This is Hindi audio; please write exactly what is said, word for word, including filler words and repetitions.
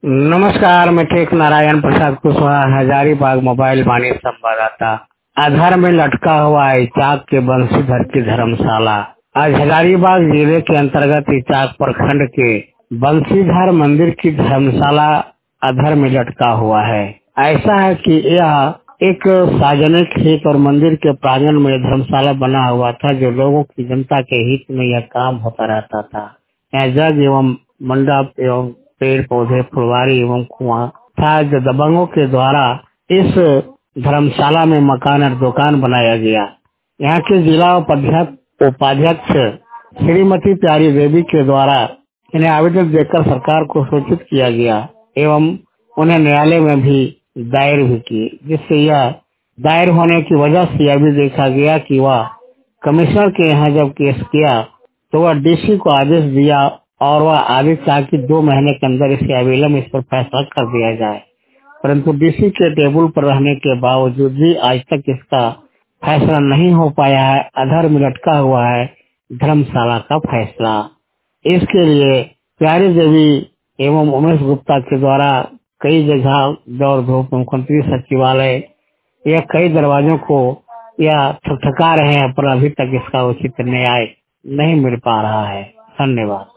नमस्कार, मैं टेक नारायण प्रसाद कुशवाहा, हजारीबाग मोबाइल वाणी संवाददाता। आधार में लटका हुआ इचाक के बंशीधर की धर्मशाला। आज हजारीबाग जिले के अंतर्गत इचाक प्रखंड के बंशीधर मंदिर की धर्मशाला आधार में लटका हुआ है। ऐसा है कि यह एक सार्वजनिक हित और मंदिर के प्रांगण में धर्मशाला बना हुआ था, जो लोगों की जनता के हित में यह काम होता रहता था। यहाँ जग एवं मंडप एवं पेड़ पौधे, फुलवारी एवं कुआं था, जो दबंगों के द्वारा इस धर्मशाला में मकान और दुकान बनाया गया। यहाँ के जिला उपाध्यक्ष उपाध्यक्ष श्रीमती प्यारी देवी के द्वारा इन्हें आवेदन देकर सरकार को सूचित किया गया एवं उन्हें न्यायालय में भी दायर भी की, जिससे यह दायर होने की वजह से यह भी देखा गया कि वह कमिश्नर के यहाँ जब केस किया तो वह डीसी को आदेश दिया और वह आदेश था कि दो महीने के अंदर इसे अविलंब इस पर फैसला कर दिया जाए, परंतु डीसी के टेबल पर रहने के बावजूद भी आज तक इसका फैसला नहीं हो पाया है। आधार में लटका हुआ है धर्मशाला का फैसला। इसके लिए प्यारी देवी एवं उमेश गुप्ता के द्वारा कई जगह दौड़ धूप मुख्यमंत्री सचिवालय या कई दरवाजों को या ठकठका रहे हैं, पर अभी तक इसका उचित न्याय नहीं मिल पा रहा है। धन्यवाद।